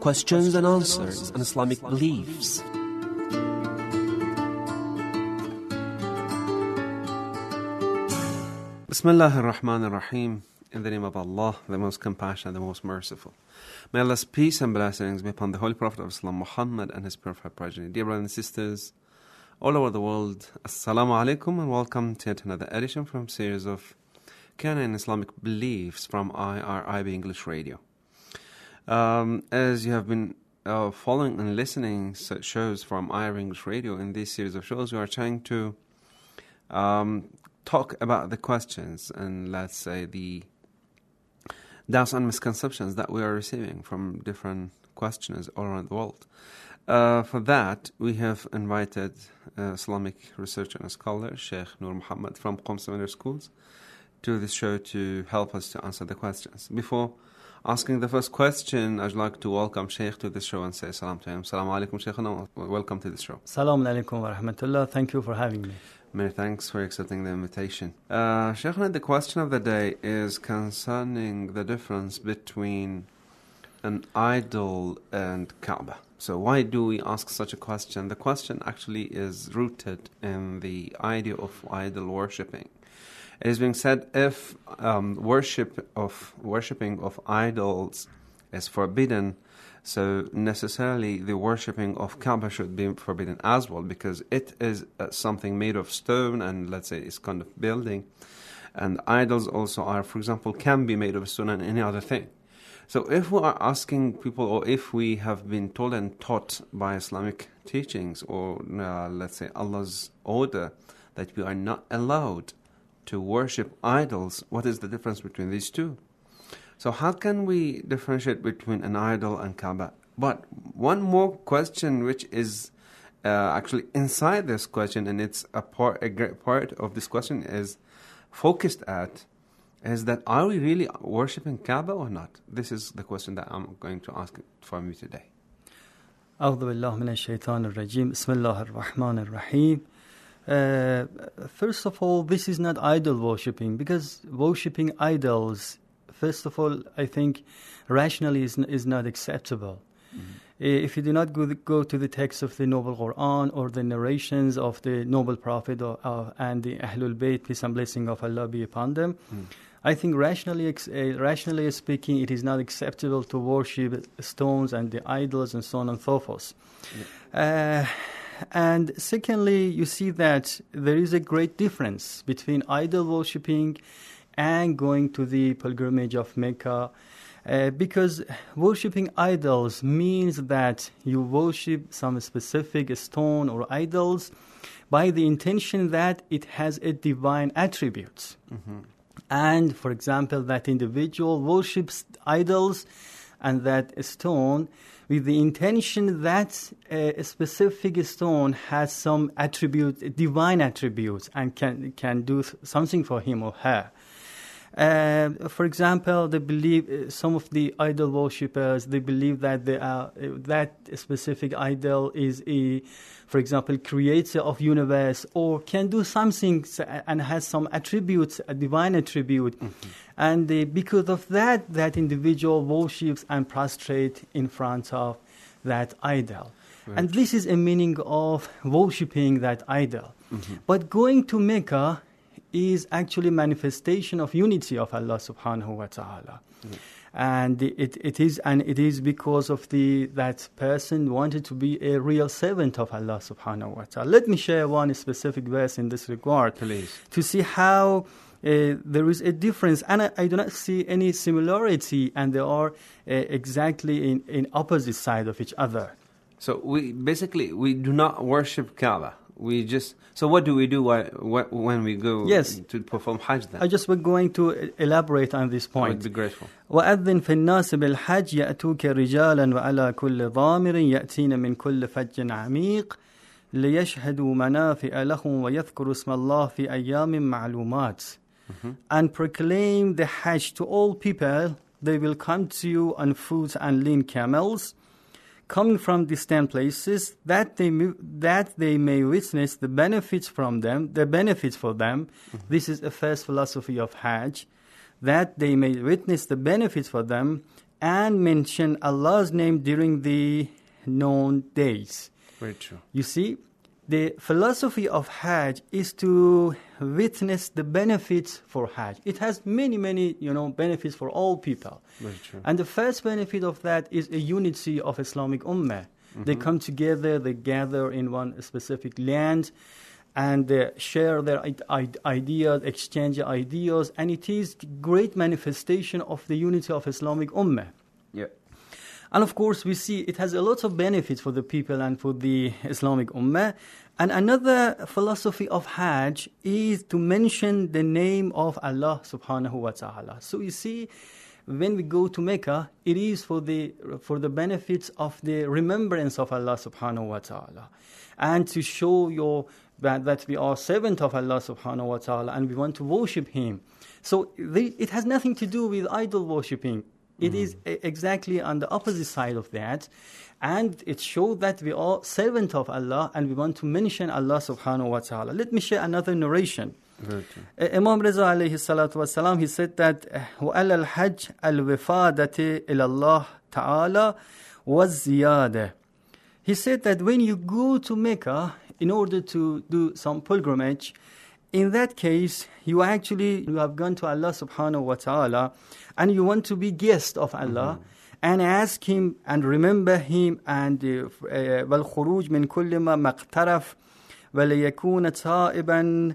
questions and answers on Islamic beliefs. Bismillah ar-Rahman ar-Rahim. In the name of Allah, the most compassionate, the most merciful. May Allah's peace and blessings be upon the Holy Prophet of Islam, Muhammad, and his purified progeny. Dear brothers and sisters, all over the world, Assalamu alaikum, and welcome to yet another edition from series of Canon and Islamic Beliefs from IRIB English Radio. As you have been following and listening to shows from IRIB English Radio, in this series of shows, we are trying to talk about the questions and, let's say, the doubts and misconceptions that we are receiving from different questioners all around the world. For that, we have invited Islamic researcher and scholar, Sheikh Noor Muhammad from Qom Seminary Schools, to this show to help us to answer the questions. Before asking the first question, I'd like to welcome Sheikh to this show and say salam to him. Assalamu alaikum, Sheikhna. Welcome to this show. Assalamu alaikum wa rahmatullah. Thank you for having me. Many thanks for accepting the invitation. Sheikhna, the question of the day is concerning the difference between an idol and Kaaba. So why do we ask such a question? The question actually is rooted in the idea of idol worshipping. It is being said if worshipping of idols is forbidden, so necessarily the worshipping of Kaaba should be forbidden as well, because it is something made of stone and, let's say, it's kind of building. And idols also are, for example, can be made of stone and any other thing. So if we are asking people, or if we have been told and taught by Islamic teachings, or let's say Allah's order, that we are not allowed to worship idols, what is the difference between these two? So how can we differentiate between an idol and Kaaba? But one more question which is actually inside this question, and it's a great part of this question is focused at, is that are we really worshipping Kaaba or not? This is the question that I'm going to ask from you today. أعوذ بالله من الشيطان الرجيم. بسم الله الرحمن الرحيم. First of all, this is not idol worshipping, because worshipping idols, first of all, I think rationally is not acceptable. Mm-hmm. If you do not go to the text of the Noble Quran or the narrations of the Noble Prophet and the Ahlul Bayt, peace and blessing of Allah be upon them, I think rationally speaking, it is not acceptable to worship stones and the idols and so on and so forth. Yeah. And secondly, you see that there is a great difference between idol worshipping and going to the pilgrimage of Mecca, because worshipping idols means that you worship some specific stone or idols by the intention that it has a divine attribute. Mm-hmm. And, for example, that individual worships idols and that stone with the intention that a specific stone has some attribute, divine attributes, and can do something for him or her. For example, they believe some of the idol worshippers, they believe that that specific idol is for example, creator of universe, or can do something and has some attributes, a divine attribute. Mm-hmm. And because of that individual worships and prostrate in front of that idol. Right. And this is a meaning of worshipping that idol. Mm-hmm. But going to Mecca is actually manifestation of unity of Allah subhanahu wa ta'ala. Mm-hmm. And it is because of that person wanted to be a real servant of Allah subhanahu wa ta'ala. Let me share one specific verse in this regard. Please. To see how there is a difference, and I do not see any similarity, and they are exactly in opposite side of each other. So we do not worship Kaaba. So what do we do when we go to perform Hajj then? I just was going to elaborate on this point. I would be grateful. وَأَذِّنْ فِي النَّاسِ بِالْحَجِّ يَأْتُوكَ رِجَالًا وَعَلَى كُلِّ ضَامِرٍ يَأْتِينَ مِنْ كُلِّ فَجٍّ عَمِيقٍ لِيَشْهَدُوا مَنَافِعَ لَهُمْ وَيَذْكُرُوا اسْمَ اللَّهِ فِي أَيَّامٍ مَعْلُومَاتٍ. And proclaim the Hajj to all people. They will come to you on foot and lean camels, coming from distant places, that they may witness the benefits for them. Mm-hmm. This is the first philosophy of Hajj, that they may witness the benefits for them and mention Allah's name during the known days. Very true. You see, the philosophy of Hajj is to witness the benefits for Hajj. It has many, benefits for all people. Very true. And the first benefit of that is a unity of Islamic Ummah. They come together, they gather in one specific land, and share their ideas, exchange ideas, and it is a great manifestation of the unity of Islamic Ummah. Yeah. And of course, we see it has a lot of benefits for the people and for the Islamic Ummah. And another philosophy of Hajj is to mention the name of Allah subhanahu wa ta'ala. So you see, when we go to Mecca, it is for the benefits of the remembrance of Allah subhanahu wa ta'ala. And to show that we are servants of Allah subhanahu wa ta'ala and we want to worship Him. So it has nothing to do with idol worshipping. It is exactly on the opposite side of that. And it shows that we are servants of Allah and we want to mention Allah subhanahu wa ta'ala. Let me share another narration. Imam Reza alayhi salatu wasalam, he said that وَأَلَى الْحَجِّ الْوِفَادَةِ إِلَى اللَّهِ تَعَالَى وَالزِّيَادَةِ. He said that when you go to Mecca in order to do some pilgrimage, in that case, you have gone to Allah subhanahu wa ta'ala and you want to be guest of Allah and ask Him and remember Him and وَالْخُرُوجِ مِنْ كُلِّ مَا مَقْتَرَفْ وَلَيَكُونَ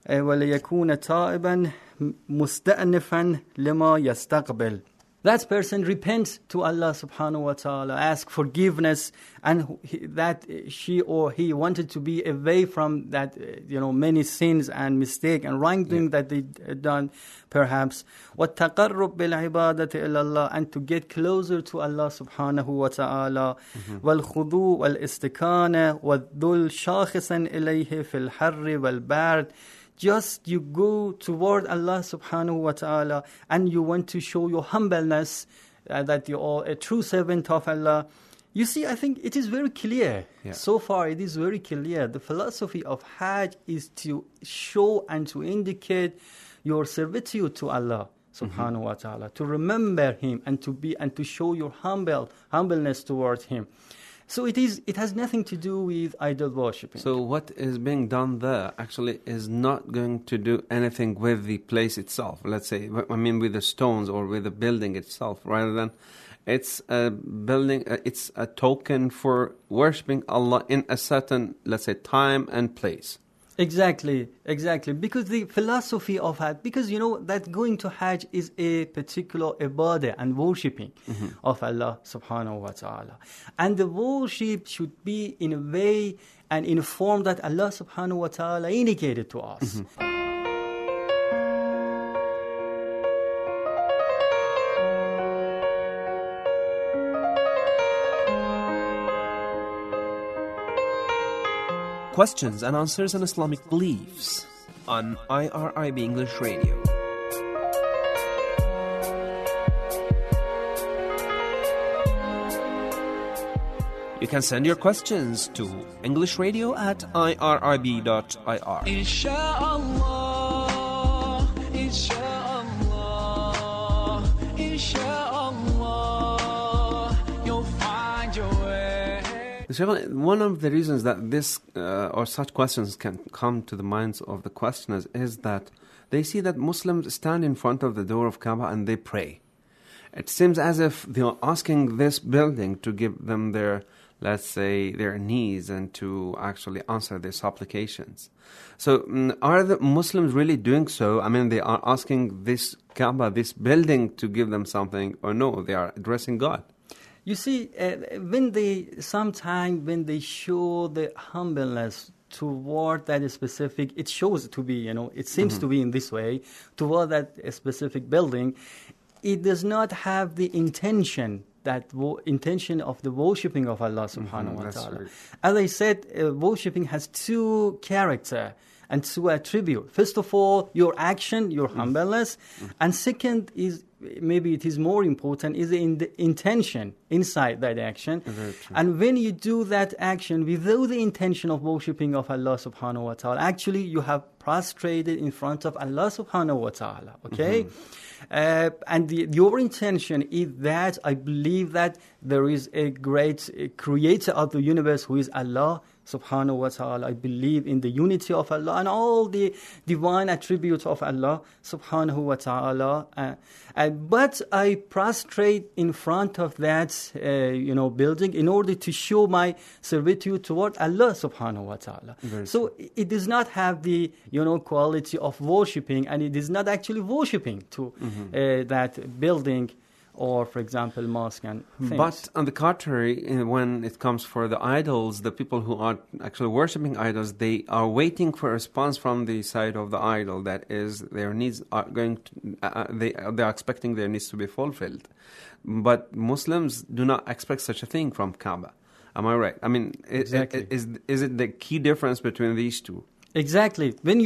تَائِبًا مُسْتَأْنِفًا لِمَا يَسْتَقْبِلُ. That person repents to Allah subhanahu wa ta'ala, ask forgiveness, and that she or he wanted to be away from that, many sins and mistake and wrongdoing that they done, perhaps. وَالتَّقَرُّبْ بِالْعِبَادَةِ إِلَى اللَّهِ, and to get closer to Allah subhanahu wa ta'ala. وَالْخُضُوء وَالْإِسْتِكَانَةِ وَالذُّلْ شَاخِصًا إِلَيْهِ فِي الْحَرِّ وَالْبَرْدِ. Just you go toward Allah subhanahu wa ta'ala and you want to show your humbleness, that you are a true servant of Allah. You see, I think it is very clear. Yeah. So far it is very clear. The philosophy of Hajj is to show and to indicate your servitude to Allah subhanahu wa ta'ala, to remember Him and to show your humbleness towards Him. So it has nothing to do with idol worshipping. So what is being done there actually is not going to do anything with the place itself. Let's say, with the stones or with the building itself, rather than it's a building, it's a token for worshipping Allah in a certain, let's say, time and place. Exactly. Because the philosophy of Hajj, because that going to Hajj is a particular ibadah and worshipping of Allah subhanahu wa ta'ala. And the worship should be in a way and in a form that Allah subhanahu wa ta'ala indicated to us. Questions and answers on Islamic beliefs on IRIB English Radio. You can send your questions to englishradio@irib.ir. Inshallah, inshallah, inshallah, you'll find your way. One of the reasons that this or such questions can come to the minds of the questioners is that they see that Muslims stand in front of the door of Kaaba and they pray. It seems as if they are asking this building to give them their, let's say, their needs and to actually answer their supplications. So are the Muslims really doing so? They are asking this Kaaba, this building, to give them something, or no, they are addressing God? You see, when they show the humbleness toward that specific, it shows to be, it seems to be in this way, toward that specific building, it does not have the intention of the worshipping of Allah subhanahu wa ta'ala. Right. As I said, worshipping has two characters and two attributes. First of all, your action, your humbleness, and second is, maybe it is more important, is the intention inside that action. And when you do that action without the intention of worshipping of Allah subhanahu wa ta'ala, actually you have prostrated in front of Allah subhanahu wa ta'ala, okay? And your intention is that I believe that there is a great creator of the universe who is Allah subhanahu wa ta'ala. I believe in the unity of Allah and all the divine attributes of Allah subhanahu wa ta'ala. But I prostrate in front of that building in order to show my servitude toward Allah subhanahu wa ta'ala. So it does not have the quality of worshipping, and it is not actually worshipping to that building, or, for example, mosque and things. But on the contrary, when it comes for the idols, the people who are actually worshipping idols, they are waiting for a response from the side of the idol. That is, their needs are going to, they are expecting their needs to be fulfilled. But Muslims do not expect such a thing from Kaaba. Am I right? I mean, exactly. Is it the key difference between these two? Exactly. When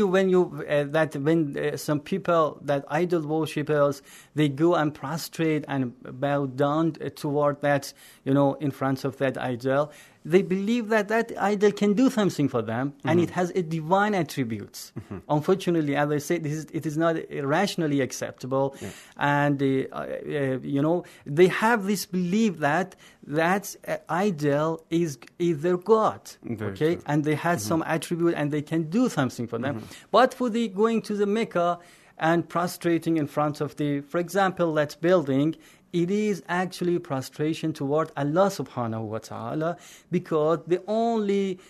some people, that idol worshippers, they go and prostrate and bow down toward that, in front of that idol, they believe that that idol can do something for them, and it has a divine attributes. Unfortunately, as I said, it is not rationally acceptable, and they have this belief that idol is their God, okay, and they have some attribute and they can do something for them. But for the going to the Mecca and prostrating in front of for example, that building, it is actually prostration toward Allah subhanahu wa ta'ala, because the only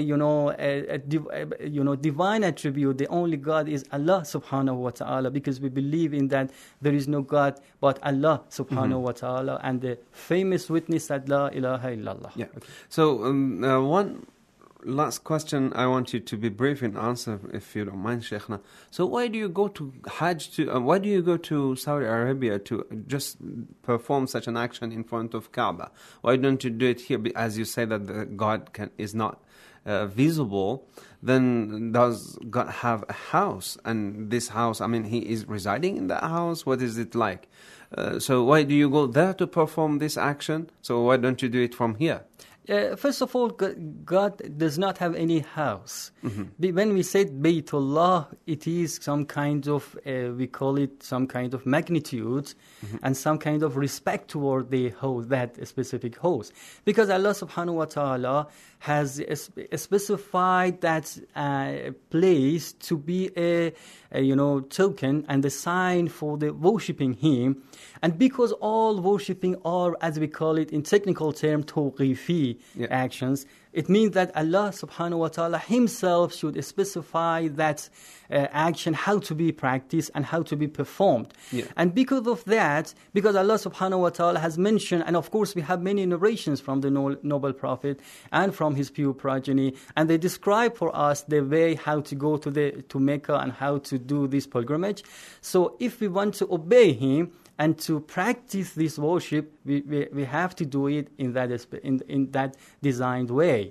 divine attribute, the only God is Allah subhanahu wa ta'ala, because we believe in that there is no God but Allah subhanahu wa ta'ala, and the famous witness that La ilaha illallah. Yeah. Okay. So one last question, I want you to be brief in answer, if you don't mind, Sheikhna. So why do you go to Hajj, why do you go to Saudi Arabia to just perform such an action in front of Kaaba? Why don't you do it here? As you say that the God is not visible, then does God have a house? And this house, I mean, he is residing in that house? What is it like? So why do you go there to perform this action? So why don't you do it from here? First of all, God does not have any house. When we say Baytullah, it is some kind of, we call it some kind of magnitude and some kind of respect toward the host, that specific host. Because Allah subhanahu wa ta'ala has specified that place to be a token and a sign for the worshipping Him. And because all worshipping are, as we call it in technical term, tawqifi actions, it means that Allah subhanahu wa ta'ala Himself should specify that action, how to be practiced and how to be performed. And because of that, because Allah subhanahu wa ta'ala has mentioned, and of course we have many narrations from the noble Prophet and from his pure progeny, and they describe for us the way how to go to Mecca and how to do this pilgrimage. So if we want to obey Him and to practice this worship, we have to do it in that designed way.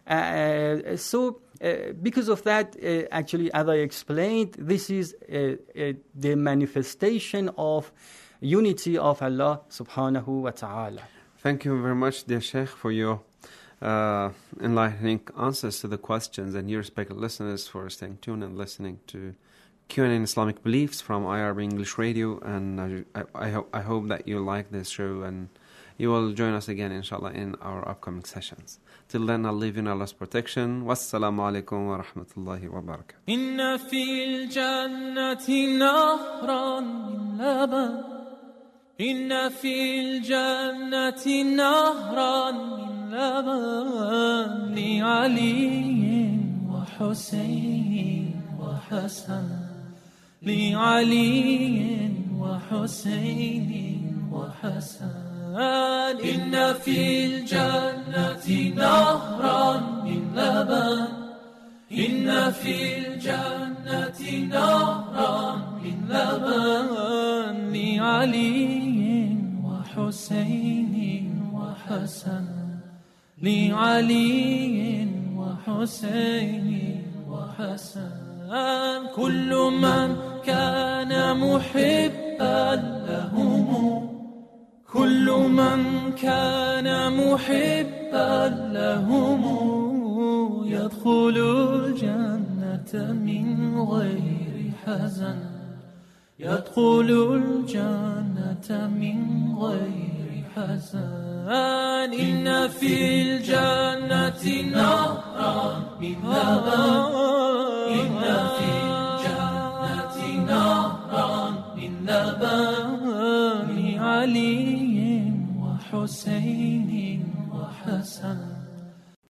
Because of that, actually, as I explained, this is the manifestation of unity of Allah subhanahu wa ta'ala. Thank you very much, dear Sheikh, for your enlightening answers to the questions, and you respected listeners for staying tuned and listening to Q&A in Islamic Beliefs from IRB English Radio. And I hope that you like this show, and you will join us again, inshallah, in our upcoming sessions. Till then, I'll leave you in Allah's protection. Wassalamu alaikum wa rahmatullahi wa barakatuh. Inna fil jannati nahran min laban. Inna fil jannati nahran min laban. Li Ali wa Husayn wa Hasan. Li Ali wa Husayn wa Hasan. إن في الجنة نهرا من لبن. إن في الجنة نهرا من لبن. لعلي وحسين وحسن. لعلي وحسين وحسن. كل من كان محبا لهم. كل من كان محبا لهم يدخل الجنة من غير حزن يدخل الجنة من غير حزن إن في الجنة نهرا من لبن إن في الجنة نهرا من لبن علي وحسين وحسن